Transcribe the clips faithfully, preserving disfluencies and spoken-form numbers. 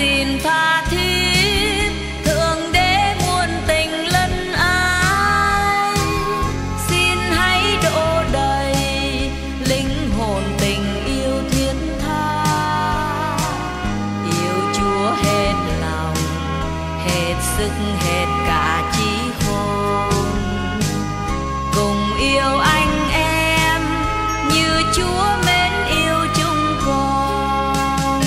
xin tha thiết thượng đế muôn tình lân ái, xin hãy đổ đầy linh hồn tình yêu thiết tha, yêu Chúa hết lòng hết sức hết cả trí khôn, cùng yêu anh em như Chúa mến yêu chúng con.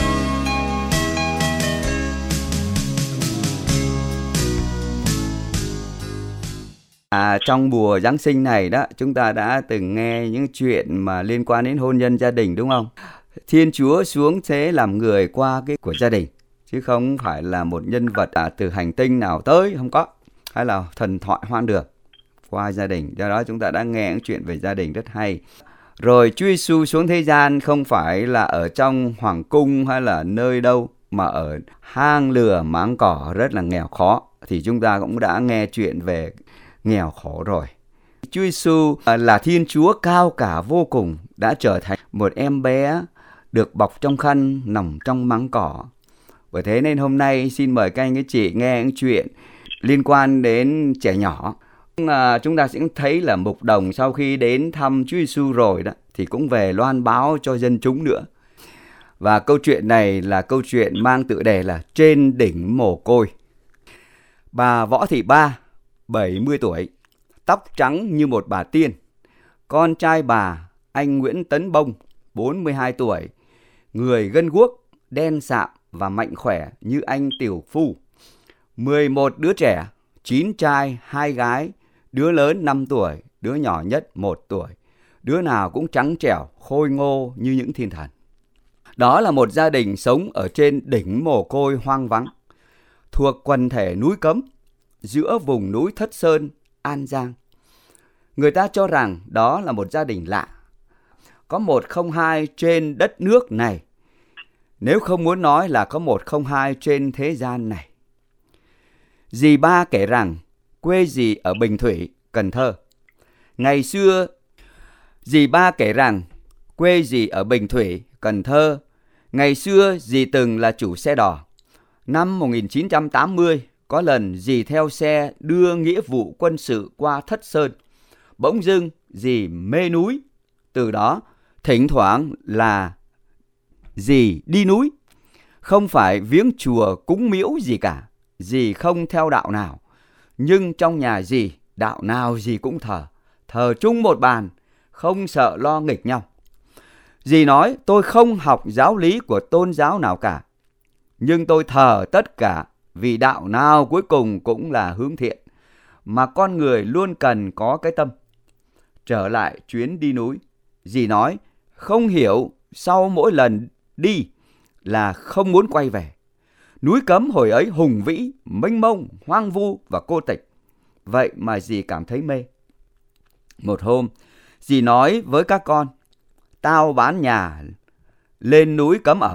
À, trong mùa Giáng sinh này đó, chúng ta đã từng nghe những chuyện mà liên quan đến hôn nhân gia đình đúng không? Thiên Chúa xuống thế làm người qua cái của gia đình, chứ không phải là một nhân vật à, từ hành tinh nào tới, không có, hay là thần thoại hoang đường, qua gia đình. Do đó chúng ta đã nghe những chuyện về gia đình rất hay. Rồi Chúa Giêsu xuống thế gian không phải là ở trong hoàng cung hay là nơi đâu, mà ở hang lừa máng cỏ rất là nghèo khó. Thì chúng ta cũng đã nghe chuyện về nghèo khổ rồi. Chúa Giêsu là Thiên Chúa cao cả vô cùng, đã trở thành một em bé được bọc trong khăn nằm trong máng cỏ. Bởi thế nên hôm nay xin mời các anh các chị nghe những chuyện liên quan đến trẻ nhỏ. À, chúng ta sẽ thấy là mục đồng sau khi đến thăm Chúa Giêsu rồi đó thì cũng về loan báo cho dân chúng nữa. Và câu chuyện này là câu chuyện mang tựa đề là Trên đỉnh mồ côi. Bà Võ Thị Ba, bảy mươi tuổi, tóc trắng như một bà tiên. Con trai bà, anh Nguyễn Tấn Bông, bốn mươi hai tuổi, người gân guốc, đen sạm và mạnh khỏe như anh Tiểu Phu. mười một đứa trẻ, chín trai, hai gái, đứa lớn năm tuổi, đứa nhỏ nhất một tuổi. Đứa nào cũng trắng trẻo, khôi ngô như những thiên thần. Đó là một gia đình sống ở trên đỉnh mồ côi hoang vắng, thuộc quần thể núi Cấm, giữa vùng núi Thất Sơn, An Giang. Người ta cho rằng đó là một gia đình lạ, có một không hai trên đất nước này, nếu không muốn nói là có một không hai trên thế gian này. Dì Ba kể rằng quê dì ở Bình Thủy, Cần Thơ. Ngày xưa, dì Ba kể rằng quê dì ở Bình Thủy, Cần Thơ. Ngày xưa dì từng là chủ xe đò. Năm một nghìn chín trăm tám mươi, có lần dì theo xe đưa nghĩa vụ quân sự qua Thất Sơn. Bỗng dưng dì mê núi. Từ đó thỉnh thoảng là dì đi núi. Không phải viếng chùa cúng miễu gì cả. Dì không theo đạo nào. Nhưng trong nhà dì, đạo nào dì cũng thờ. Thờ chung một bàn, không sợ lo nghịch nhau. Dì nói tôi không học giáo lý của tôn giáo nào cả, nhưng tôi thờ tất cả vì đạo nào cuối cùng cũng là hướng thiện, mà con người luôn cần có cái tâm. Trở lại chuyến đi núi, dì nói không hiểu sau mỗi lần đi là không muốn quay về. Núi Cấm hồi ấy hùng vĩ, mênh mông, hoang vu và cô tịch. Vậy mà dì cảm thấy mê. Một hôm, dì nói với các con, tao bán nhà lên núi Cấm ở.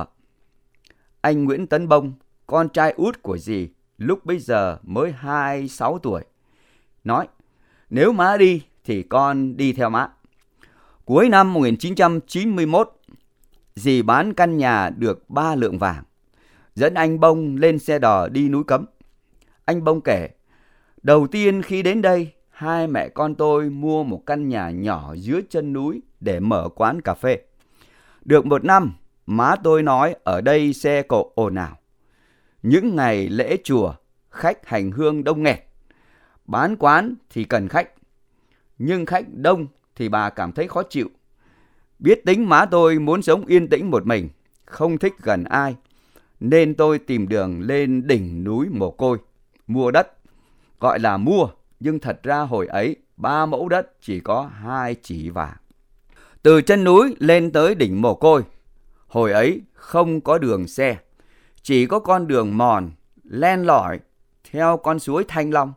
Anh Nguyễn Tấn Bông, con trai út của dì, lúc bấy giờ mới hai mươi sáu tuổi, nói, nếu má đi thì con đi theo má. Cuối năm một nghìn chín trăm chín mươi mốt, dì bán căn nhà được ba lượng vàng, dẫn anh Bông lên xe đò đi núi Cấm. Anh Bông kể, đầu tiên khi đến đây, hai mẹ con tôi mua một căn nhà nhỏ dưới chân núi để mở quán cà phê. Được một năm, má tôi nói ở đây xe cộ ồn ào. Những ngày lễ chùa, khách hành hương đông nghẹt. Bán quán thì cần khách, nhưng khách đông thì bà cảm thấy khó chịu. Biết tính má tôi muốn sống yên tĩnh một mình, không thích gần ai, nên tôi tìm đường lên đỉnh núi Mồ Côi, mua đất. Gọi là mua, nhưng thật ra hồi ấy ba mẫu đất chỉ có hai chỉ vàng. Từ chân núi lên tới đỉnh Mồ Côi, hồi ấy không có đường xe, chỉ có con đường mòn len lỏi theo con suối Thanh Long.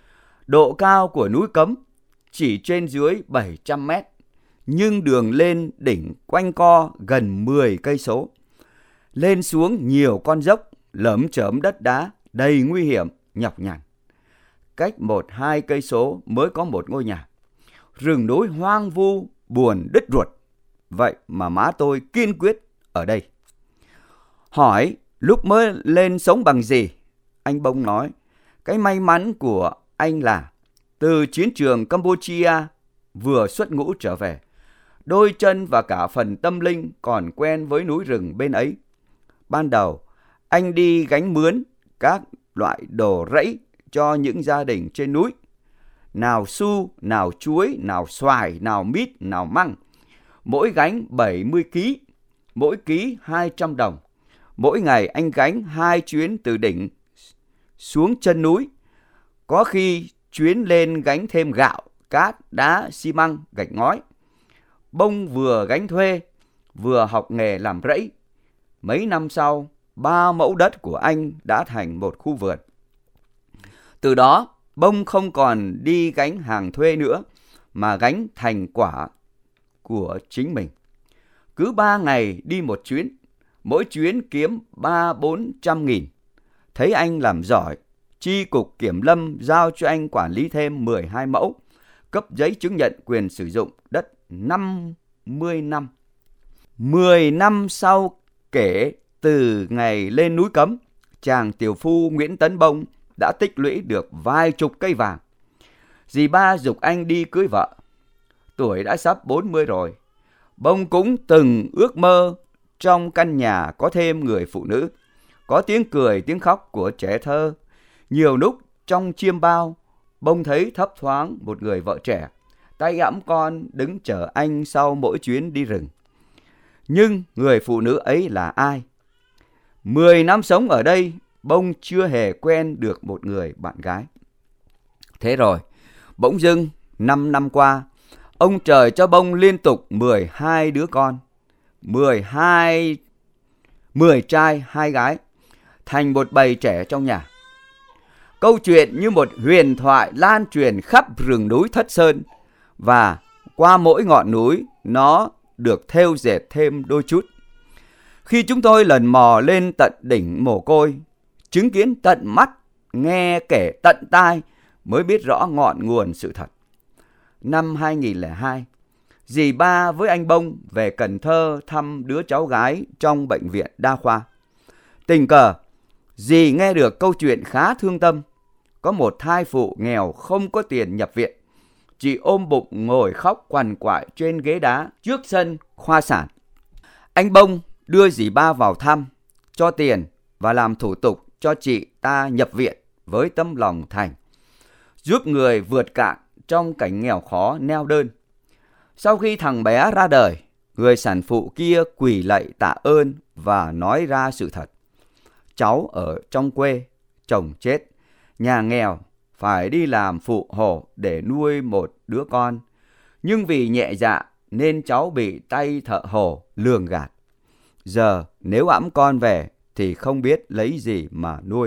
Độ cao của núi Cấm chỉ trên dưới bảy trăm mét, nhưng đường lên đỉnh quanh co gần mười cây số. Lên xuống nhiều con dốc, lởm chởm đất đá, đầy nguy hiểm, nhọc nhằn. Cách một hai cây số mới có một ngôi nhà. Rừng núi hoang vu, buồn đứt ruột. Vậy mà má tôi kiên quyết ở đây. Hỏi Lúc mới lên sống bằng gì? Anh Bông nói, cái may mắn của anh là từ chiến trường Campuchia vừa xuất ngũ trở về, đôi chân và cả phần tâm linh còn quen với núi rừng bên ấy. Ban đầu, anh đi gánh mướn các loại đồ rẫy cho những gia đình trên núi. Nào su, nào chuối, nào xoài, nào mít, nào măng. Mỗi gánh bảy mươi ki lô gam, mỗi ký hai trăm đồng. Mỗi ngày anh gánh hai chuyến từ đỉnh xuống chân núi. Có khi chuyến lên gánh thêm gạo, cát, đá, xi măng, gạch ngói. Bông vừa gánh thuê, vừa học nghề làm rẫy. Mấy năm sau, ba mẫu đất của anh đã thành một khu vườn. Từ đó, Bông không còn đi gánh hàng thuê nữa, mà gánh thành quả của chính mình. Cứ ba ngày đi một chuyến, mỗi chuyến kiếm ba bốn trăm nghìn. Thấy anh làm giỏi, chi cục kiểm lâm giao cho anh quản lý thêm mười hai mẫu, cấp giấy chứng nhận quyền sử dụng đất năm mươi năm. mười năm sau kể từ ngày lên núi Cấm, chàng tiểu phu Nguyễn Tấn Bông đã tích lũy được vài chục cây vàng. Dì ba giục anh đi cưới vợ. Tuổi đã sắp bốn mươi rồi. Bông cũng từng ước mơ trong căn nhà có thêm người phụ nữ, có tiếng cười tiếng khóc của trẻ thơ. Nhiều lúc trong chiêm bao, Bông thấy thấp thoáng một người vợ trẻ, tay ẵm con đứng chờ anh sau mỗi chuyến đi rừng. Nhưng người phụ nữ ấy là ai? Mười năm sống ở đây, Bông chưa hề quen được một người bạn gái. Thế rồi, bỗng dưng, năm năm qua, ông trời cho Bông liên tục mười hai đứa con. mười hai, mười trai, hai gái, thành một bầy trẻ trong nhà. Câu chuyện như một huyền thoại lan truyền khắp rừng núi Thất Sơn, và qua mỗi ngọn núi nó được thêu dệt thêm đôi chút. Khi chúng tôi lần mò lên tận đỉnh Mồ Côi, chứng kiến tận mắt, nghe kể tận tai, mới biết rõ ngọn nguồn sự thật. Năm hai nghìn lẻ hai, dì ba với anh Bông về Cần Thơ thăm đứa cháu gái trong bệnh viện đa khoa. Tình cờ, dì nghe được câu chuyện khá thương tâm. Có một thai phụ nghèo không có tiền nhập viện. Chị ôm bụng ngồi khóc quằn quại trên ghế đá trước sân khoa sản. Anh Bông đưa dì ba vào thăm, cho tiền và làm thủ tục cho chị ta nhập viện với tấm lòng thành, giúp người vượt cạn trong cảnh nghèo khó neo đơn. Sau khi thằng bé ra đời, người sản phụ kia quỳ lạy tạ ơn và nói ra sự thật. Cháu ở trong quê, chồng chết, nhà nghèo, phải đi làm phụ hồ để nuôi một đứa con. Nhưng vì nhẹ dạ nên cháu bị tay thợ hồ lường gạt. Giờ nếu ẵm con về thì không biết lấy gì mà nuôi.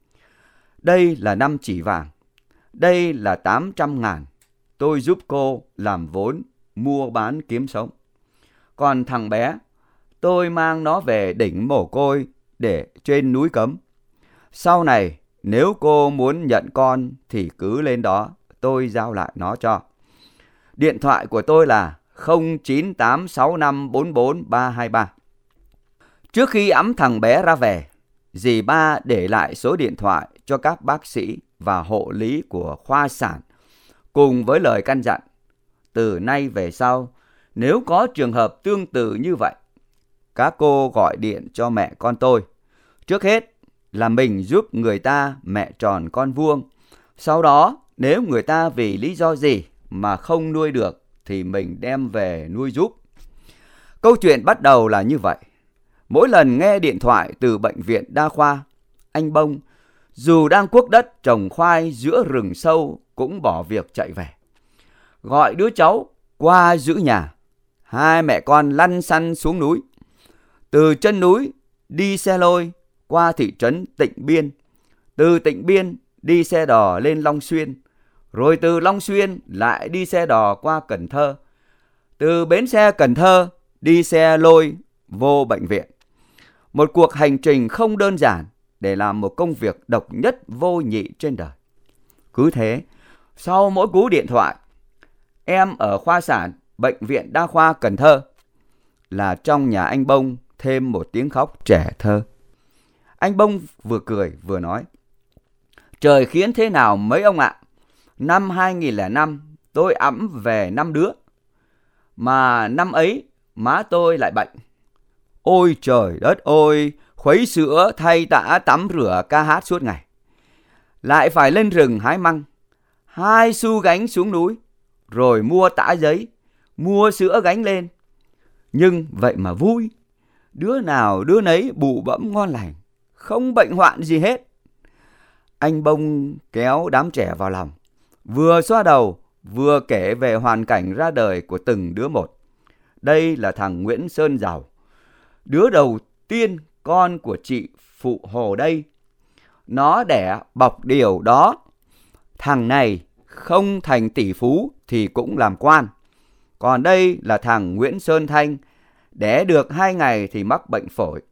Đây là năm chỉ vàng. Đây là tám trăm ngàn. Tôi giúp cô làm vốn, mua bán kiếm sống. Còn thằng bé, tôi mang nó về đỉnh Mồ Côi để trên núi Cấm. Sau này, nếu cô muốn nhận con thì cứ lên đó, tôi giao lại nó cho. Điện thoại của tôi là không chín tám sáu năm bốn bốn ba hai ba. Trước khi ẵm thằng bé ra về, dì ba để lại số điện thoại cho các bác sĩ và hộ lý của khoa sản, cùng với lời căn dặn: từ nay về sau, nếu có trường hợp tương tự như vậy, các cô gọi điện cho mẹ con tôi. Trước hết là mình giúp người ta mẹ tròn con vuông. Sau đó, nếu người ta vì lý do gì mà không nuôi được thì mình đem về nuôi giúp. Câu chuyện bắt đầu là như vậy. Mỗi lần nghe điện thoại từ bệnh viện đa khoa, anh Bông, dù đang cuốc đất trồng khoai giữa rừng sâu, cũng bỏ việc chạy về. Gọi đứa cháu qua giữ nhà. Hai mẹ con lăn xăn xuống núi. Từ chân núi đi xe lôi qua thị trấn Tịnh Biên. Từ Tịnh Biên đi xe đò lên Long Xuyên. Rồi từ Long Xuyên lại đi xe đò qua Cần Thơ. Từ bến xe Cần Thơ đi xe lôi vô bệnh viện. Một cuộc hành trình không đơn giản để làm một công việc độc nhất vô nhị trên đời. Cứ thế, sau mỗi cú điện thoại, em ở khoa sản bệnh viện đa khoa Cần Thơ, là trong nhà anh Bông thêm một tiếng khóc trẻ thơ. Anh Bông vừa cười vừa nói: Trời khiến thế nào mấy ông ạ. Năm hai nghìn lẻ năm tôi ẵm về năm đứa. Mà năm ấy má tôi lại bệnh. Ôi trời đất ơi, khuấy sữa, thay tã, tắm rửa, ca hát suốt ngày. Lại phải lên rừng hái măng, hai xu gánh xuống núi, rồi mua tã giấy, mua sữa gánh lên. Nhưng vậy mà vui, đứa nào đứa nấy bụ bẫm ngon lành, không bệnh hoạn gì hết. Anh Bông kéo đám trẻ vào lòng, vừa xoa đầu, vừa kể về hoàn cảnh ra đời của từng đứa một. Đây là thằng Nguyễn Sơn Giàu, đứa đầu tiên con của chị Phụ Hồ đây. Nó đẻ bọc điều đó. Thằng này không thành tỷ phú thì cũng làm quan. Còn đây là thằng Nguyễn Sơn Thanh, đẻ được hai ngày thì mắc bệnh phổi.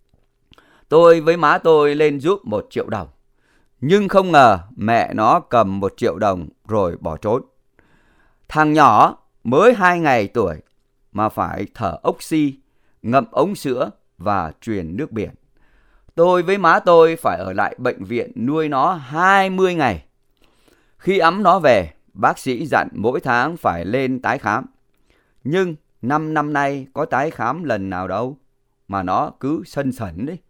Tôi với má tôi lên giúp một triệu đồng. Nhưng không ngờ mẹ nó cầm một triệu đồng rồi bỏ trốn. Thằng nhỏ mới hai ngày tuổi mà phải thở oxy, ngậm ống sữa và truyền nước biển. Tôi với má tôi phải ở lại bệnh viện nuôi nó hai mươi ngày. Khi ẵm nó về, bác sĩ dặn mỗi tháng phải lên tái khám. Nhưng năm năm nay có tái khám lần nào đâu, mà nó cứ sân sẩn đấy.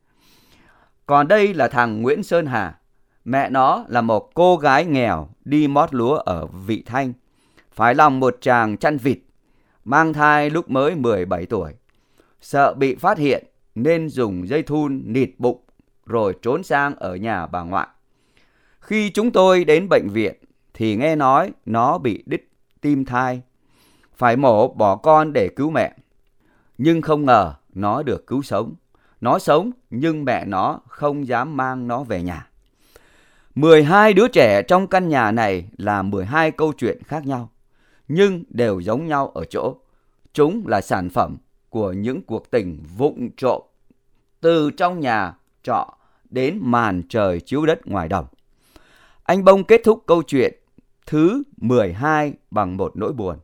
Còn đây là thằng Nguyễn Sơn Hà. Mẹ nó là một cô gái nghèo đi mót lúa ở Vị Thanh, phải lòng một chàng chăn vịt, mang thai lúc mới mười bảy tuổi. Sợ bị phát hiện nên dùng dây thun nịt bụng rồi trốn sang ở nhà bà ngoại. Khi chúng tôi đến bệnh viện thì nghe nói nó bị đứt tim thai, phải mổ bỏ con để cứu mẹ. Nhưng không ngờ nó được cứu sống. Nó sống nhưng mẹ nó không dám mang nó về nhà. mười hai đứa trẻ trong căn nhà này là mười hai câu chuyện khác nhau, nhưng đều giống nhau ở chỗ chúng là sản phẩm của những cuộc tình vụng trộm từ trong nhà trọ đến màn trời chiếu đất ngoài đồng. Anh Bông kết thúc câu chuyện thứ mười hai bằng một nỗi buồn.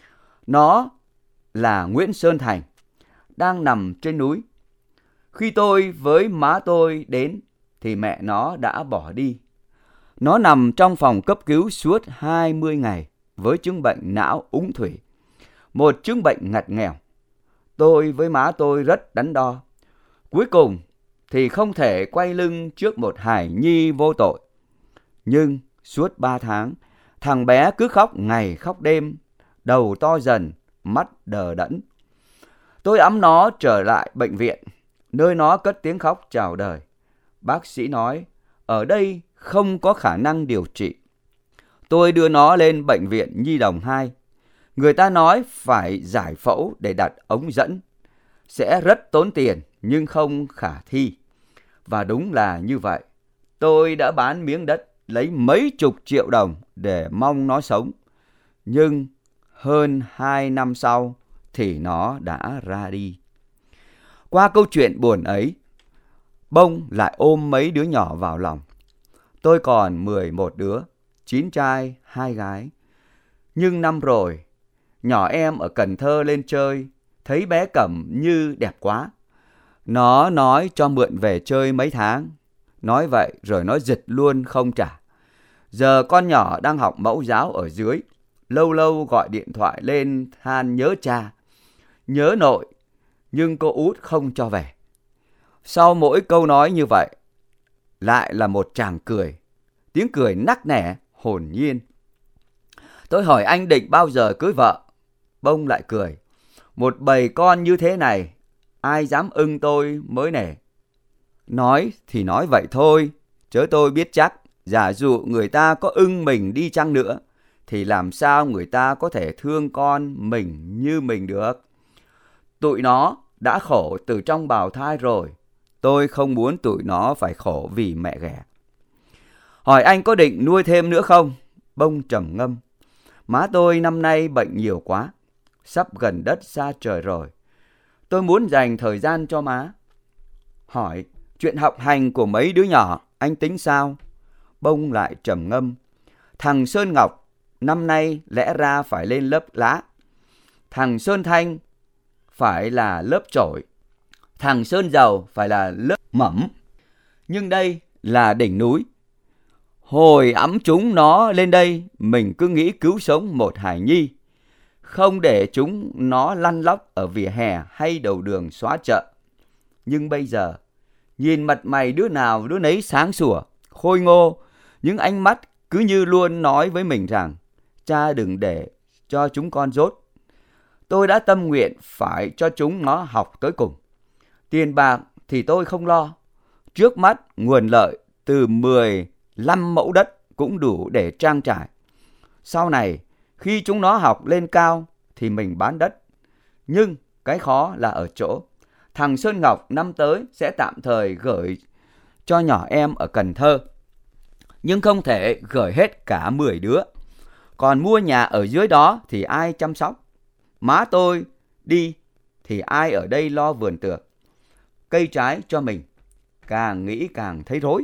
Nó là Nguyễn Sơn Thành, đang nằm trên núi. Khi tôi với má tôi đến thì mẹ nó đã bỏ đi. Nó nằm trong phòng cấp cứu suốt hai mươi ngày với chứng bệnh não úng thủy, một chứng bệnh ngặt nghèo. Tôi với má tôi rất đắn đo. Cuối cùng thì không thể quay lưng trước một hài nhi vô tội. Nhưng suốt ba tháng, thằng bé cứ khóc ngày khóc đêm, đầu to dần, mắt đờ đẫn. Tôi ẵm nó trở lại bệnh viện, nơi nó cất tiếng khóc chào đời. Bác sĩ nói ở đây không có khả năng điều trị. Tôi đưa nó lên bệnh viện Nhi Đồng hai. Người ta nói phải giải phẫu để đặt ống dẫn. Sẽ rất tốn tiền nhưng không khả thi. Và đúng là như vậy. Tôi đã bán miếng đất lấy mấy chục triệu đồng để mong nó sống. Nhưng hơn hai năm sau thì nó đã ra đi. Qua câu chuyện buồn ấy, Bông lại ôm mấy đứa nhỏ vào lòng. Tôi còn mười một đứa, chín trai, hai gái. Nhưng năm rồi, nhỏ em ở Cần Thơ lên chơi, thấy bé Cẩm Như đẹp quá. Nó nói cho mượn về chơi mấy tháng. Nói vậy rồi nó giật luôn không trả. Giờ con nhỏ đang học mẫu giáo ở dưới, lâu lâu gọi điện thoại lên than nhớ cha, nhớ nội, nhưng cô út không cho về. Sau mỗi câu nói như vậy, lại là một tràng cười, tiếng cười nắc nẻ, hồn nhiên. Tôi hỏi anh định bao giờ cưới vợ? Bông lại cười. Một bầy con như thế này, ai dám ưng tôi mới nể. Nói thì nói vậy thôi, chớ tôi biết chắc, giả dụ người ta có ưng mình đi chăng nữa, thì làm sao người ta có thể thương con mình như mình được. Tụi nó đã khổ từ trong bào thai rồi, tôi không muốn tụi nó phải khổ vì mẹ ghẻ. Hỏi anh có định nuôi thêm nữa không? Bông trầm ngâm. Má tôi năm nay bệnh nhiều quá, sắp gần đất xa trời rồi. Tôi muốn dành thời gian cho má. Hỏi chuyện học hành của mấy đứa nhỏ anh tính sao? Bông lại trầm ngâm. Thằng Sơn Ngọc năm nay lẽ ra phải lên lớp lá. Thằng Sơn Thanh phải là lớp chổi. Thằng Sơn Giàu phải là lớp mẩm. Nhưng đây là đỉnh núi. Hồi ẵm chúng nó lên đây, mình cứ nghĩ cứu sống một hài nhi, không để chúng nó lăn lóc ở vỉa hè hay đầu đường xó chợ. Nhưng bây giờ, nhìn mặt mày đứa nào đứa nấy sáng sủa, khôi ngô, những ánh mắt cứ như luôn nói với mình rằng, cha đừng để cho chúng con dốt. Tôi đã tâm nguyện phải cho chúng nó học tới cùng. Tiền bạc thì tôi không lo. Trước mắt nguồn lợi từ mười lăm mẫu đất cũng đủ để trang trải. Sau này, khi chúng nó học lên cao thì mình bán đất. Nhưng cái khó là ở chỗ, thằng Sơn Ngọc năm tới sẽ tạm thời gửi cho nhỏ em ở Cần Thơ. Nhưng không thể gửi hết cả mười đứa. Còn mua nhà ở dưới đó thì ai chăm sóc? Má tôi đi thì ai ở đây lo vườn tược, cây trái cho mình? Càng nghĩ càng thấy rối.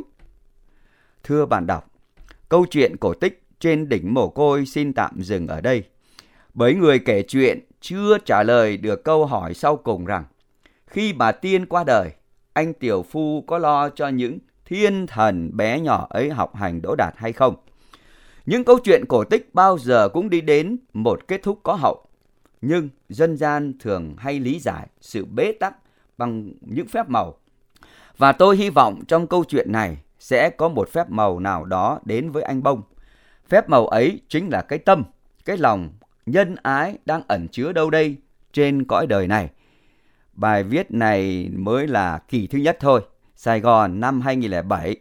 Thưa bạn đọc, câu chuyện cổ tích trên đỉnh Mồ Côi xin tạm dừng ở đây. Bởi người kể chuyện chưa trả lời được câu hỏi sau cùng rằng, khi bà Tiên qua đời, anh tiểu phu có lo cho những thiên thần bé nhỏ ấy học hành đỗ đạt hay không? Những câu chuyện cổ tích bao giờ cũng đi đến một kết thúc có hậu. Nhưng dân gian thường hay lý giải sự bế tắc bằng những phép màu. Và tôi hy vọng trong câu chuyện này sẽ có một phép màu nào đó đến với anh Bông. Phép màu ấy chính là cái tâm, cái lòng nhân ái đang ẩn chứa đâu đây trên cõi đời này. Bài viết này mới là kỳ thứ nhất thôi, Sài Gòn năm hai nghìn lẻ bảy,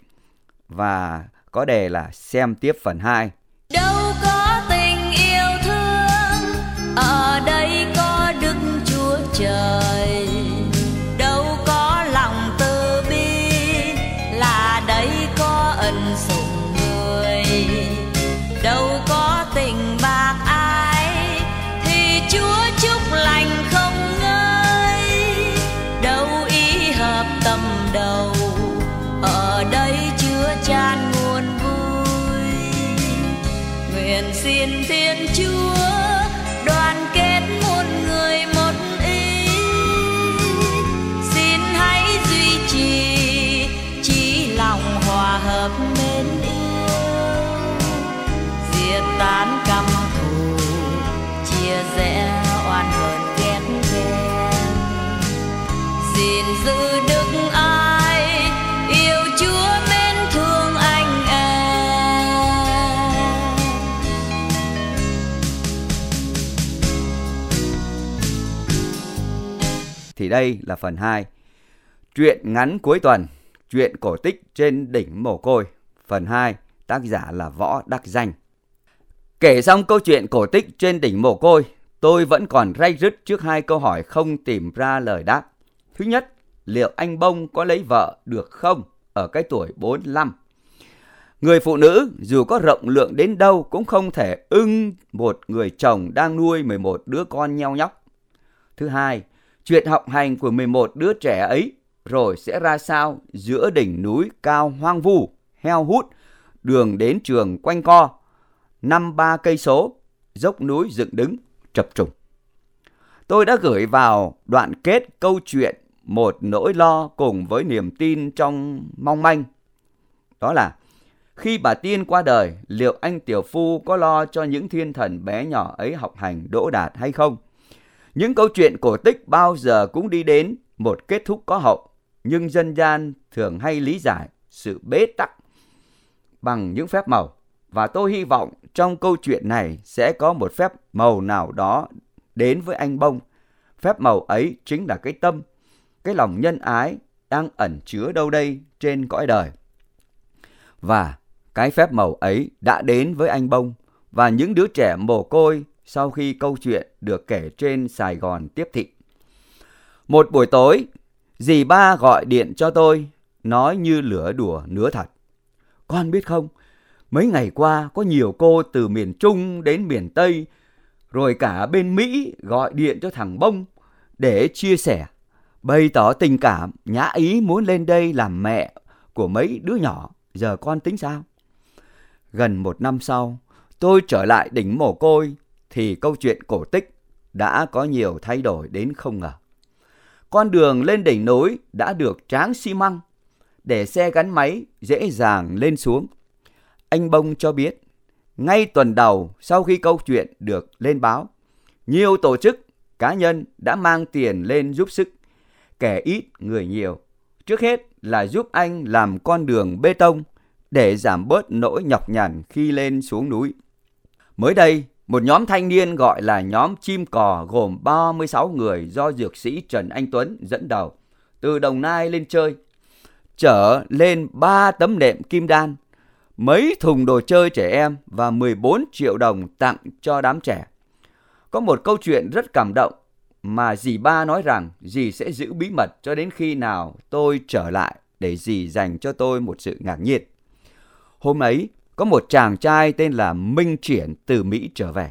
và có đề là xem tiếp phần hai. Đâu có tình yêu thương, ở đây có Đức Chúa Trời. Đâu có lòng từ bi, là đây có ân sủng người. Đâu có tình bạc ai, thì Chúa chúc lành không ngơi. Đâu ý hợp tâm đầu, ở đây chứa chan nguồn vui. Nguyện xin Thiên Chúa đoàn kết muôn người một ý. Xin hãy duy trì chí lòng hòa hợp mến yêu, diệt tán căm thù, chia rẽ oan hờn ghét ghen. Xin giữ đức ai, yêu Chúa mến thương anh em. Thì đây là phần hai. Truyện ngắn cuối tuần, truyện cổ tích trên đỉnh Mồ Côi. Phần hai, tác giả là Võ Đắc Danh. Kể xong câu chuyện cổ tích trên đỉnh Mồ Côi, tôi vẫn còn ray rứt trước hai câu hỏi không tìm ra lời đáp. Thứ nhất, liệu anh Bông có lấy vợ được không ở cái tuổi bốn mươi lăm? Người phụ nữ dù có rộng lượng đến đâu cũng không thể ưng một người chồng đang nuôi mười một đứa con nheo nhóc. Thứ hai, chuyện học hành của mười một đứa trẻ ấy rồi sẽ ra sao giữa đỉnh núi cao hoang vu, heo hút, đường đến trường quanh co, năm ba cây số, dốc núi dựng đứng, chập trùng. Tôi đã gửi vào đoạn kết câu chuyện một nỗi lo cùng với niềm tin trong mong manh. Đó là, khi bà Tiên qua đời, liệu anh tiểu phu có lo cho những thiên thần bé nhỏ ấy học hành đỗ đạt hay không? Những câu chuyện cổ tích bao giờ cũng đi đến một kết thúc có hậu, nhưng dân gian thường hay lý giải sự bế tắc bằng những phép màu. Và tôi hy vọng trong câu chuyện này sẽ có một phép màu nào đó đến với anh Bông. Phép màu ấy chính là cái tâm, cái lòng nhân ái đang ẩn chứa đâu đây trên cõi đời. Và cái phép màu ấy đã đến với anh Bông và những đứa trẻ mồ côi sau khi câu chuyện được kể trên Sài Gòn tiếp thị. Một buổi tối, dì ba gọi điện cho tôi, nói như lửa đùa nứa thật. Con biết không, mấy ngày qua có nhiều cô từ miền Trung đến miền Tây, rồi cả bên Mỹ gọi điện cho thằng Bông để chia sẻ, bày tỏ tình cảm, nhã ý muốn lên đây làm mẹ của mấy đứa nhỏ. Giờ con tính sao? Gần một năm sau, tôi trở lại đỉnh Mồ Côi thì câu chuyện cổ tích đã có nhiều thay đổi đến không ngờ. Con đường lên đỉnh núi đã được tráng xi măng, để xe gắn máy dễ dàng lên xuống. Anh Bông cho biết, ngay tuần đầu sau khi câu chuyện được lên báo, nhiều tổ chức, cá nhân đã mang tiền lên giúp sức, kẻ ít người nhiều. Trước hết là giúp anh làm con đường bê tông để giảm bớt nỗi nhọc nhằn khi lên xuống núi. Mới đây, một nhóm thanh niên gọi là nhóm Chim Cò gồm ba mươi sáu người do dược sĩ Trần Anh Tuấn dẫn đầu, từ Đồng Nai lên chơi, chở lên ba tấm nệm kim đan, mấy thùng đồ chơi trẻ em và mười bốn triệu đồng tặng cho đám trẻ. Có một câu chuyện rất cảm động mà dì ba nói rằng dì sẽ giữ bí mật cho đến khi nào tôi trở lại để dì dành cho tôi một sự ngạc nhiên. Hôm ấy, có một chàng trai tên là Minh Triển từ Mỹ trở về.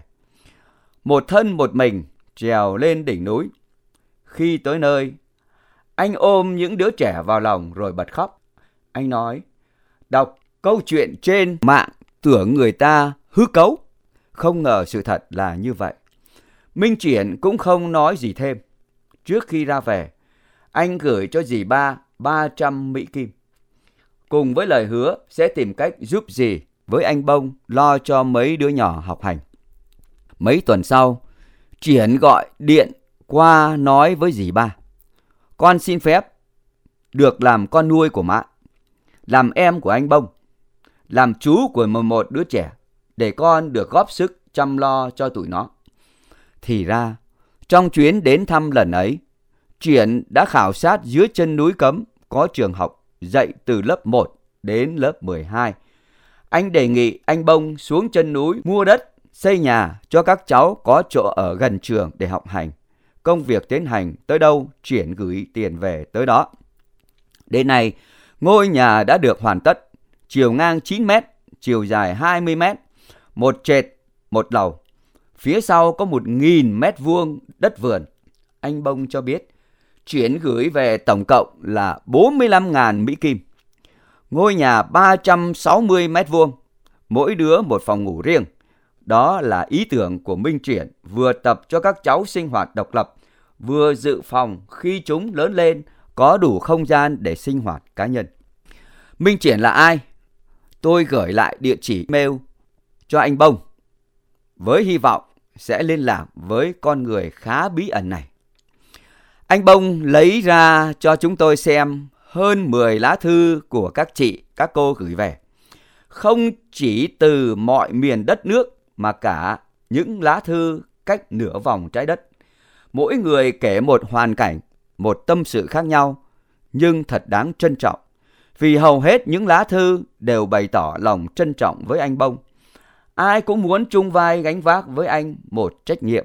Một thân một mình trèo lên đỉnh núi. Khi tới nơi, anh ôm những đứa trẻ vào lòng rồi bật khóc. Anh nói, đọc câu chuyện trên mạng tưởng người ta hư cấu. Không ngờ sự thật là như vậy. Minh Triển cũng không nói gì thêm. Trước khi ra về, anh gửi cho dì ba ba trăm Mỹ Kim, cùng với lời hứa sẽ tìm cách giúp dì với anh Bông lo cho mấy đứa nhỏ học hành. Mấy tuần sau, Triển gọi điện qua nói với dì ba, con xin phép được làm con nuôi của má, làm em của anh Bông, làm chú của một đứa trẻ, để con được góp sức chăm lo cho tụi nó. Thì ra, trong chuyến đến thăm lần ấy, Triển đã khảo sát dưới chân núi Cấm có trường học dạy từ lớp một đến lớp mười hai. Anh đề nghị anh Bông xuống chân núi mua đất, xây nhà cho các cháu có chỗ ở gần trường để học hành. Công việc tiến hành tới đâu, Triển gửi tiền về tới đó. Đến nay, ngôi nhà đã được hoàn tất, chiều ngang chín mét, chiều dài hai mươi mét, một trệt, một lầu. Phía sau có một nghìn mét vuông đất vườn. Anh Bông cho biết, Triển gửi về tổng cộng là bốn mươi lăm nghìn Mỹ Kim. Ngôi nhà ba trăm sáu mươi mét vuông, mỗi đứa một phòng ngủ riêng. Đó là ý tưởng của Minh Triển, vừa tập cho các cháu sinh hoạt độc lập, vừa dự phòng khi chúng lớn lên có đủ không gian để sinh hoạt cá nhân. Minh Triển là ai? Tôi gửi lại địa chỉ mail cho anh Bông, với hy vọng sẽ liên lạc với con người khá bí ẩn này. Anh Bông lấy ra cho chúng tôi xem hơn mười lá thư của các chị, các cô gửi về. Không chỉ từ mọi miền đất nước mà cả những lá thư cách nửa vòng trái đất. Mỗi người kể một hoàn cảnh, một tâm sự khác nhau, nhưng thật đáng trân trọng. Vì hầu hết những lá thư đều bày tỏ lòng trân trọng với anh Bông. Ai cũng muốn chung vai gánh vác với anh một trách nhiệm.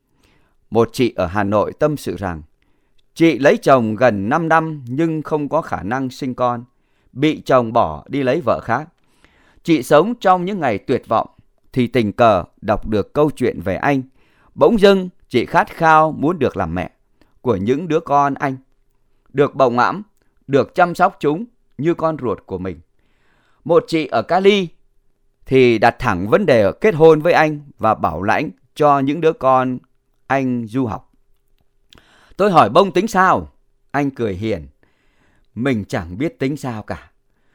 Một chị ở Hà Nội tâm sự rằng, chị lấy chồng gần năm năm nhưng không có khả năng sinh con, bị chồng bỏ đi lấy vợ khác. Chị sống trong những ngày tuyệt vọng thì tình cờ đọc được câu chuyện về anh. Bỗng dưng chị khát khao muốn được làm mẹ của những đứa con anh, được bầu ngõm, được chăm sóc chúng như con ruột của mình. Một chị ở Cali thì đặt thẳng vấn đề kết hôn với anh và bảo lãnh cho những đứa con anh du học. Tôi hỏi Bông tính sao? Anh cười hiền. Mình chẳng biết tính sao cả.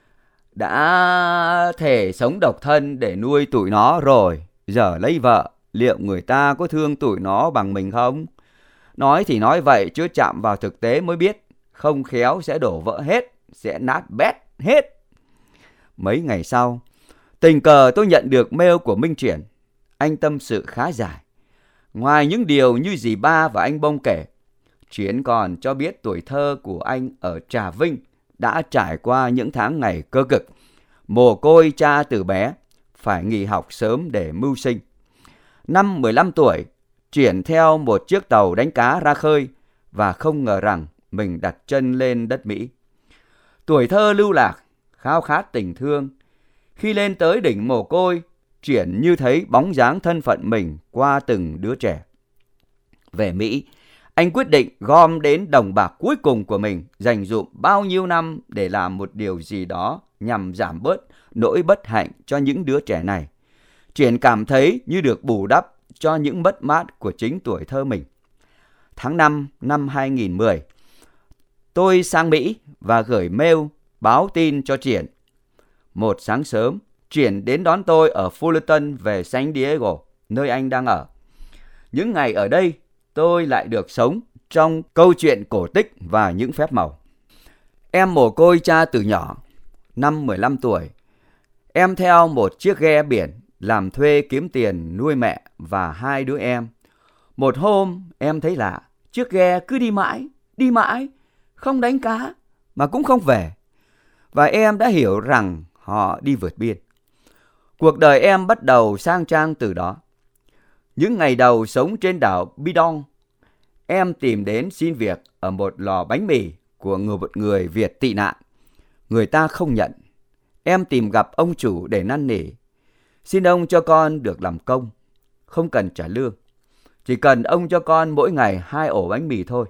Đã thể sống độc thân để nuôi tụi nó rồi, giờ lấy vợ, liệu người ta có thương tụi nó bằng mình không? Nói thì nói vậy chứ chạm vào thực tế mới biết, không khéo sẽ đổ vỡ hết, sẽ nát bét hết. Mấy ngày sau, tình cờ tôi nhận được mail của Minh Triển. Anh tâm sự khá dài. Ngoài những điều như dì ba và anh Bông kể, Triển còn cho biết tuổi thơ của anh ở Trà Vinh đã trải qua những tháng ngày cơ cực, mồ côi cha từ bé, phải nghỉ học sớm để mưu sinh. Năm mười lăm tuổi, Triển theo một chiếc tàu đánh cá ra khơi và không ngờ rằng mình đặt chân lên đất Mỹ. Tuổi thơ lưu lạc, khao khát tình thương. Khi lên tới đỉnh mồ côi, Triển như thấy bóng dáng thân phận mình qua từng đứa trẻ. Về Mỹ, anh quyết định gom đến đồng bạc cuối cùng của mình, dành dụm bao nhiêu năm để làm một điều gì đó nhằm giảm bớt nỗi bất hạnh cho những đứa trẻ này. Triển cảm thấy như được bù đắp cho những mất mát của chính tuổi thơ mình. Tháng năm năm hai nghìn không trăm mười, tôi sang Mỹ và gửi mail báo tin cho Triển. Một sáng sớm, Triển đến đón tôi ở Fullerton về San Diego, nơi anh đang ở. Những ngày ở đây, tôi lại được sống trong câu chuyện cổ tích và những phép màu. Em mồ côi cha từ nhỏ. Năm mười lăm tuổi, em theo một chiếc ghe biển làm thuê kiếm tiền nuôi mẹ và hai đứa em. Một hôm, em thấy lạ, chiếc ghe cứ đi mãi, đi mãi, không đánh cá mà cũng không về. Và em đã hiểu rằng họ đi vượt biên. Cuộc đời em bắt đầu sang trang từ đó. Những ngày đầu sống trên đảo Bidong, em tìm đến xin việc ở một lò bánh mì của một người Việt tị nạn. Người ta không nhận. Em tìm gặp ông chủ để năn nỉ. Xin ông cho con được làm công, không cần trả lương. Chỉ cần ông cho con mỗi ngày hai ổ bánh mì thôi.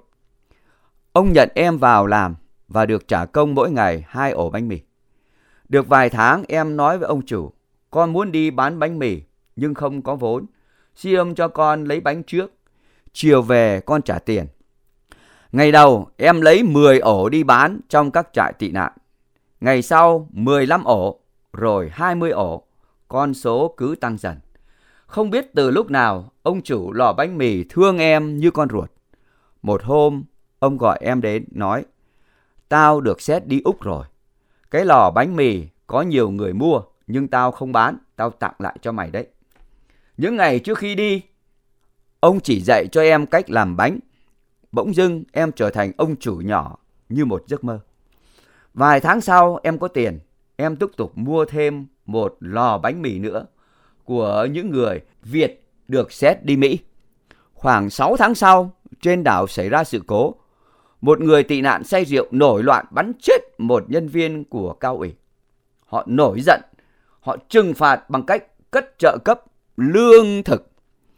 Ông nhận em vào làm và được trả công mỗi ngày hai ổ bánh mì. Được vài tháng em nói với ông chủ, con muốn đi bán bánh mì nhưng không có vốn. Xin ông cho con lấy bánh trước, chiều về con trả tiền. Ngày đầu em lấy mười ổ đi bán trong các trại tị nạn. Ngày sau mười lăm ổ, rồi hai mươi ổ, con số cứ tăng dần. Không biết từ lúc nào ông chủ lò bánh mì thương em như con ruột. Một hôm ông gọi em đến nói, tao được xét đi Úc rồi. Cái lò bánh mì có nhiều người mua nhưng tao không bán, tao tặng lại cho mày đấy. Những ngày trước khi đi, ông chỉ dạy cho em cách làm bánh. Bỗng dưng em trở thành ông chủ nhỏ như một giấc mơ. Vài tháng sau em có tiền, em tiếp tục mua thêm một lò bánh mì nữa của những người Việt được xét đi Mỹ. Khoảng sáu tháng sau, trên đảo xảy ra sự cố. Một người tị nạn say rượu nổi loạn bắn chết một nhân viên của cao ủy. Họ nổi giận, họ trừng phạt bằng cách cất trợ cấp lương thực.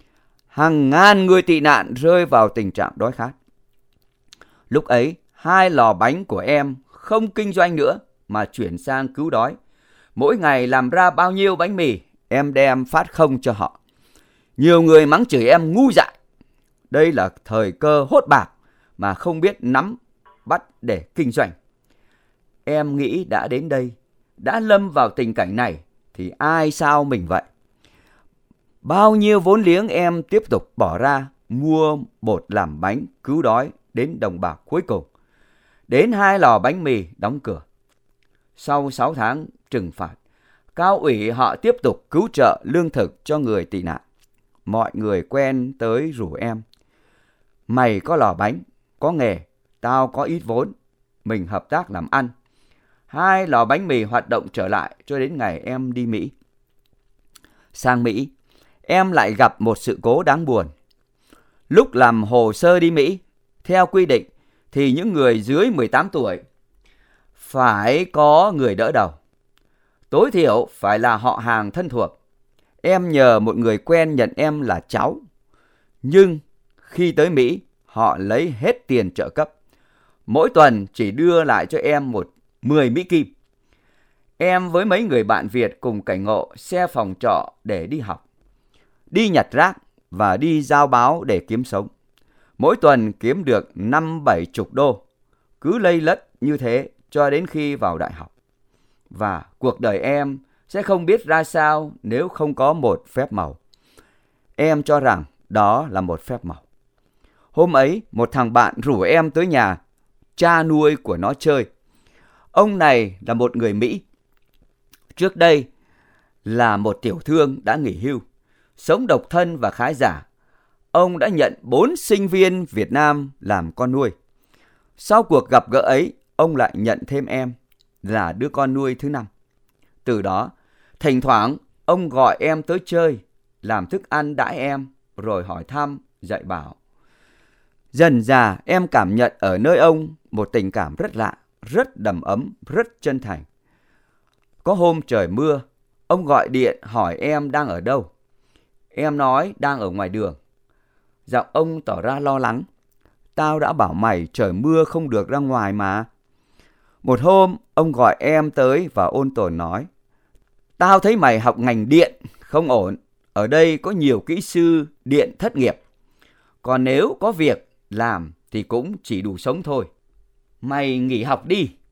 Hàng ngàn người tị nạn rơi vào tình trạng đói khát. Lúc ấy, hai lò bánh của em không kinh doanh nữa mà chuyển sang cứu đói. Mỗi ngày làm ra bao nhiêu bánh mì, em đem phát không cho họ. Nhiều người mắng chửi em ngu dại. Đây là thời cơ hốt bạc mà không biết nắm bắt để kinh doanh. Em nghĩ đã đến đây, đã lâm vào tình cảnh này thì ai sao mình vậy? Bao nhiêu vốn liếng em tiếp tục bỏ ra mua bột làm bánh cứu đói đến đồng bạc cuối cùng. Đến hai lò bánh mì đóng cửa. Sau sáu tháng trừng phạt, cao ủy họ tiếp tục cứu trợ lương thực cho người tị nạn. Mọi người quen tới rủ em. Mày có lò bánh, có nghề, tao có ít vốn, mình hợp tác làm ăn. Hai lò bánh mì hoạt động trở lại cho đến ngày em đi Mỹ. Sang Mỹ, em lại gặp một sự cố đáng buồn. Lúc làm hồ sơ đi Mỹ, theo quy định thì những người dưới mười tám tuổi phải có người đỡ đầu. Tối thiểu phải là họ hàng thân thuộc. Em nhờ một người quen nhận em là cháu. Nhưng khi tới Mỹ, họ lấy hết tiền trợ cấp. Mỗi tuần chỉ đưa lại cho em một mười Mỹ Kim. Em với mấy người bạn Việt cùng cảnh ngộ xe phòng trọ để đi học, đi nhặt rác và đi giao báo để kiếm sống. Mỗi tuần kiếm được năm bảy chục đô, cứ lây lất như thế cho đến khi vào đại học. Và cuộc đời em sẽ không biết ra sao nếu không có một phép màu. Em cho rằng đó là một phép màu. Hôm ấy, một thằng bạn rủ em tới nhà cha nuôi của nó chơi. Ông này là một người Mỹ. Trước đây là một tiểu thương đã nghỉ hưu, sống độc thân và khá giả. Ông đã nhận bốn sinh viên Việt Nam làm con nuôi. Sau cuộc gặp gỡ ấy, ông lại nhận thêm em là đứa con nuôi thứ năm. Từ đó, thỉnh thoảng ông gọi em tới chơi, làm thức ăn đãi em, rồi hỏi thăm, dạy bảo. Dần dà em cảm nhận ở nơi ông một tình cảm rất lạ, rất đầm ấm, rất chân thành. Có hôm trời mưa, ông gọi điện hỏi em đang ở đâu. Em nói đang ở ngoài đường. Giọng ông tỏ ra lo lắng. Tao đã bảo mày trời mưa không được ra ngoài mà. Một hôm, ông gọi em tới và ôn tồn nói. Tao thấy mày học ngành điện, không ổn. Ở đây có nhiều kỹ sư điện thất nghiệp. Còn nếu có việc làm thì cũng chỉ đủ sống thôi. Mày nghỉ học đi.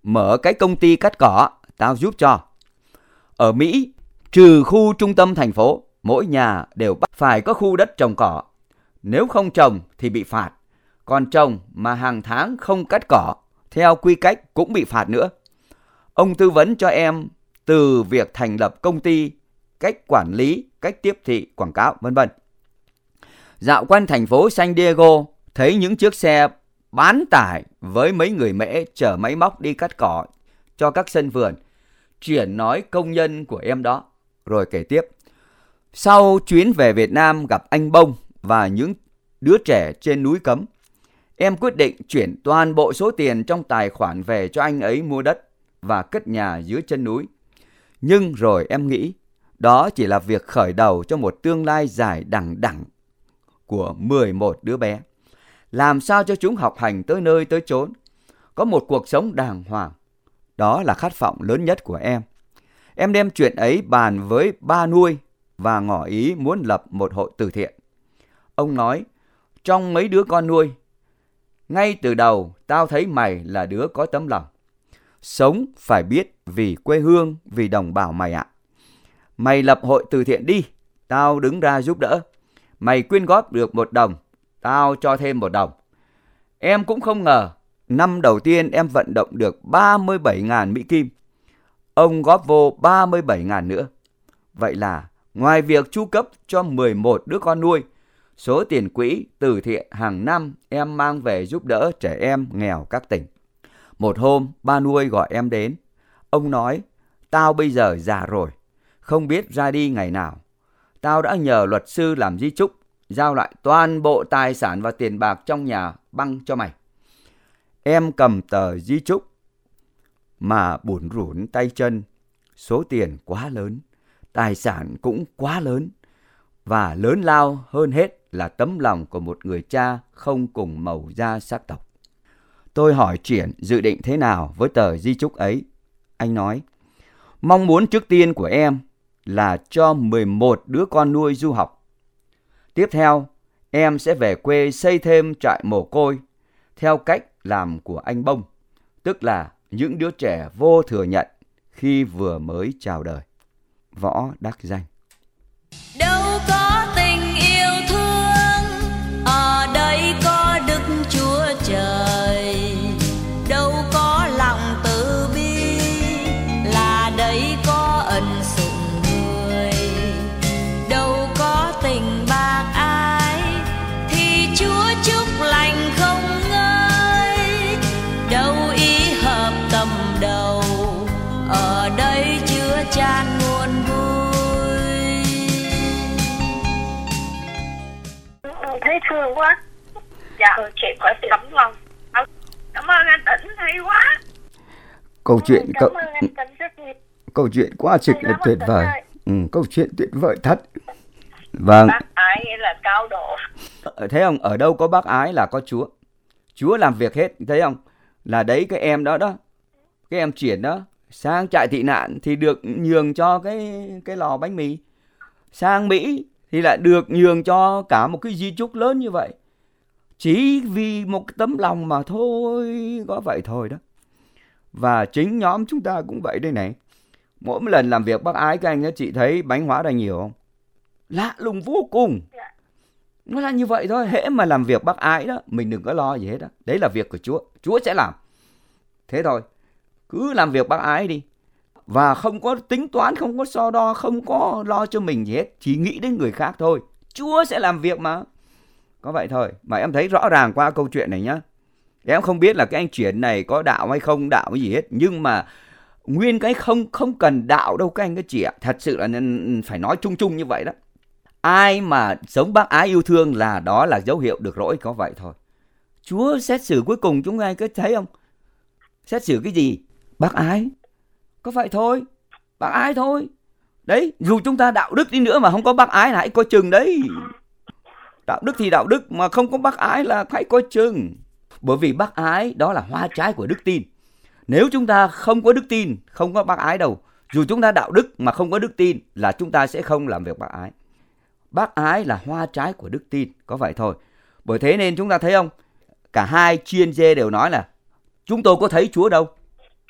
mở cái công ty cắt cỏ, tao giúp cho. Ở Mỹ, trừ khu trung tâm thành phố, mỗi nhà đều bắt phải có khu đất trồng cỏ. Nếu không trồng thì bị phạt. Còn trồng mà hàng tháng không cắt cỏ, theo quy cách cũng bị phạt nữa. Ông tư vấn cho em từ việc thành lập công ty, cách quản lý, cách tiếp thị, quảng cáo, vân vân. Dạo quanh thành phố San Diego, thấy những chiếc xe bán tải với mấy người mễ chở máy móc đi cắt cỏ cho các sân vườn. Chuyển nói công nhân của em đó. Rồi kể tiếp. Sau chuyến về Việt Nam gặp anh Bông và những đứa trẻ trên núi Cấm, em quyết định chuyển toàn bộ số tiền trong tài khoản về cho anh ấy mua đất và cất nhà dưới chân núi. Nhưng rồi em nghĩ, đó chỉ là việc khởi đầu cho một tương lai dài đằng đẵng của mười một đứa bé. Làm sao cho chúng học hành tới nơi tới chốn, có một cuộc sống đàng hoàng. Đó là khát vọng lớn nhất của em. Em đem chuyện ấy bàn với ba nuôi và ngỏ ý muốn lập một hội từ thiện. Ông nói, trong mấy đứa con nuôi, ngay từ đầu tao thấy mày là đứa có tấm lòng. Sống phải biết vì quê hương, vì đồng bào mày ạ. Mày lập hội từ thiện đi, tao đứng ra giúp đỡ. Mày quyên góp được một đồng, tao cho thêm một đồng. Em cũng không ngờ, năm đầu tiên em vận động được ba mươi bảy nghìn Mỹ Kim. Ông góp vô ba mươi bảy nghìn nữa. Vậy là ngoài việc chu cấp cho mười một đứa con nuôi, số tiền quỹ từ thiện hàng năm em mang về giúp đỡ trẻ em nghèo các tỉnh. Một hôm, ba nuôi gọi em đến. Ông nói, tao bây giờ già rồi, không biết ra đi ngày nào. Tao đã nhờ luật sư làm di chúc, giao lại toàn bộ tài sản và tiền bạc trong nhà băng cho mày. Em cầm tờ di chúc mà bủn rủn tay chân. Số tiền quá lớn, tài sản cũng quá lớn, và lớn lao hơn hết là tấm lòng của một người cha không cùng màu da sắc tộc. Tôi hỏi Triển dự định thế nào với tờ di chúc ấy. Anh nói, mong muốn trước tiên của em là cho mười một đứa con nuôi du học. Tiếp theo, em sẽ về quê xây thêm trại mồ côi theo cách làm của anh Bông, tức là những đứa trẻ vô thừa nhận khi vừa mới chào đời. Võ Đắc Danh. Đâu có tình yêu thương, ở đây có Đức Chúa Trời. Đâu có lòng từ bi, là đây có ân sủng người. Đâu có tình bác ái, thì Chúa chúc lành không ngơi. Đâu ý hợp tầm đầu, ở đây chứa chan nguồn vui. Thấy thương quá. Dạ, chuyện có tấm lòng. Cảm ơn anh Tĩnh, hay quá. Câu chuyện Cảm câu, ơn anh Tĩnh rất nhiều. câu chuyện quá trực là tuyệt vời. ơi. Ừ, câu chuyện tuyệt vời thật. Vâng. Bác ái nghĩa là cao độ. Thấy không? Ở đâu có bác ái là có Chúa. Chúa làm việc hết, thấy không? Là đấy cái em đó đó. Cái em Triển đó, sang trại tị nạn thì được nhường cho cái cái lò bánh mì. Sang Mỹ thì lại được nhường cho cả một cái di chúc lớn như vậy. Chỉ vì một cái tấm lòng mà thôi, có vậy thôi đó. Và chính nhóm chúng ta cũng vậy đây này. Mỗi một lần làm việc bác ái các anh á, chị thấy bánh hóa ra nhiều không? Lạ lùng vô cùng. Nó là như vậy thôi. Hễ mà làm việc bác ái đó, mình đừng có lo gì hết đó. Đấy là việc của Chúa. Chúa sẽ làm. Thế thôi. Cứ làm việc bác ái đi. Và không có tính toán, không có so đo, không có lo cho mình gì hết. Chỉ nghĩ đến người khác thôi. Chúa sẽ làm việc mà. Có vậy thôi. Mà em thấy rõ ràng qua câu chuyện này nhá. Em không biết là cái anh Triển này có đạo hay không đạo gì hết. Nhưng mà nguyên cái không không cần đạo đâu các anh các chị ạ. Thật sự là phải nói chung chung như vậy đó. Ai mà sống bác ái yêu thương là đó là dấu hiệu được rỗi, có vậy thôi. Chúa xét xử cuối cùng chúng ai có thấy không? Xét xử cái gì? Bác ái. Có vậy thôi. Bác ái thôi. Đấy, dù chúng ta đạo đức đi nữa mà không có bác ái là hãy coi chừng đấy. Đạo đức thì đạo đức mà không có bác ái là hãy coi chừng. Bởi vì bác ái đó là hoa trái của đức tin. Nếu chúng ta không có đức tin, không có bác ái đâu. Dù chúng ta đạo đức mà không có đức tin là chúng ta sẽ không làm việc bác ái. Bác ái là hoa trái của đức tin, có vậy thôi. Bởi thế nên chúng ta thấy không? Cả hai chuyên gia đều nói là chúng tôi có thấy Chúa đâu.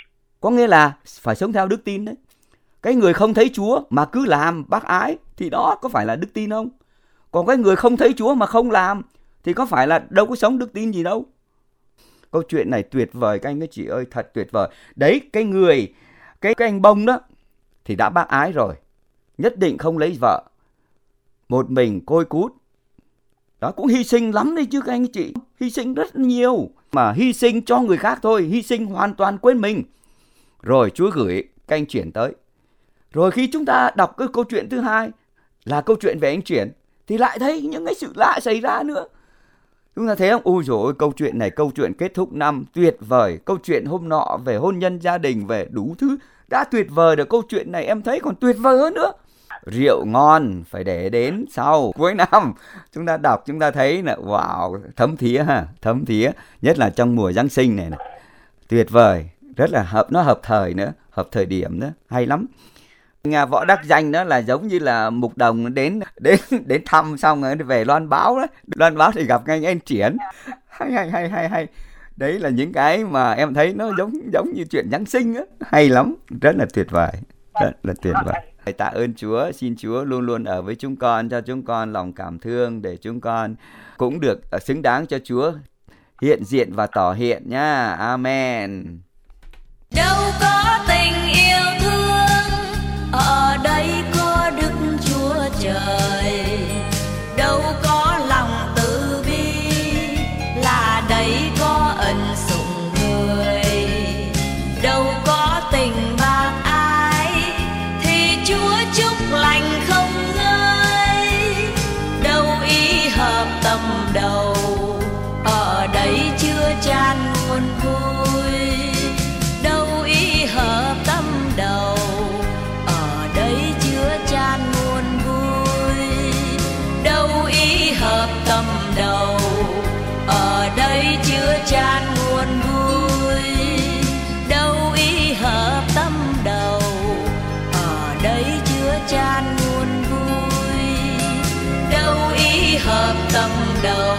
Có nghĩa là phải sống theo đức tin đấy. Cái người không thấy Chúa mà cứ làm bác ái thì đó có phải là đức tin không? Còn cái người không thấy Chúa mà không làm thì có phải là đâu có sống đức tin gì đâu. Câu chuyện này tuyệt vời các anh các chị ơi, thật tuyệt vời. Đấy, cái người, cái, cái anh Bông đó thì đã bác ái rồi, nhất định không lấy vợ, một mình côi cút. Đó, cũng hy sinh lắm đấy chứ các anh chị, hy sinh rất nhiều. Mà hy sinh cho người khác thôi, hy sinh hoàn toàn quên mình. Rồi Chúa gửi các anh Triển tới. Rồi khi chúng ta đọc cái câu chuyện thứ hai là câu chuyện về anh Triển thì lại thấy những cái sự lạ xảy ra nữa. Chúng ta thấy không? Ôi dồi ôi, câu chuyện này, câu chuyện kết thúc năm tuyệt vời. Câu chuyện hôm nọ về hôn nhân gia đình, về đủ thứ đã tuyệt vời được. Câu chuyện này em thấy còn tuyệt vời hơn nữa. Rượu ngon phải để đến sau cuối năm. Chúng ta đọc, chúng ta thấy là wow, thấm thía ha, thấm thía. Nhất là trong mùa Giáng sinh này, này. Tuyệt vời, rất là hợp, nó hợp thời nữa, hợp thời điểm nữa, hay lắm. Nhà Võ Đắc Danh đó là giống như là mục đồng đến đến đến thăm xong rồi về loan báo đó, loan báo thì gặp ngay anh Triển, hay hay hay hay hay. Đấy là những cái mà em thấy nó giống giống như chuyện Giáng sinh á, hay lắm, rất là tuyệt vời, rất là tuyệt vời. Tạ ơn Chúa, xin Chúa luôn luôn ở với chúng con, cho chúng con lòng cảm thương để chúng con cũng được xứng đáng cho Chúa hiện diện và tỏ hiện nha. Amen. Đâu có tình yêu thương, ở đây có Đức Chúa Trời. Đâu có lòng từ bi, là đây có ân sủng người. Đâu có tình bác ái, thì Chúa chúc lành không ngơi. Đâu ý hợp tâm đầu, ở đây chưa chan nguồn vui. Đâu ý hợp tâm đầu, ở đây chưa chan nguồn vui. Đâu ý hợp tâm đầu, ở đây chưa chan nguồn vui. Đâu ý hợp tâm đầu, ở đây chưa chan nguồn vui. Đâu ý hợp tâm đầu,